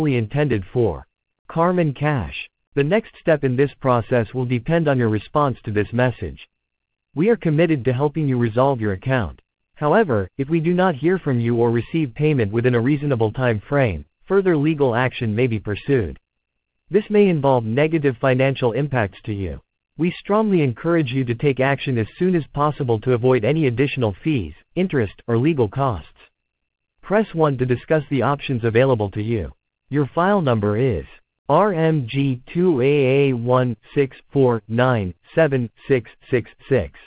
intended for Carmen Cash. The next step in this process will depend on your response to this message. We are committed to helping you resolve your account. However, if we do not hear from you or receive payment within a reasonable time frame, further legal action may be pursued. This may involve negative financial impacts to you. We strongly encourage you to take action as soon as possible to avoid any additional fees, interest, or legal costs. Press 1 to discuss the options available to you. Your file number is RMG2AA164976666.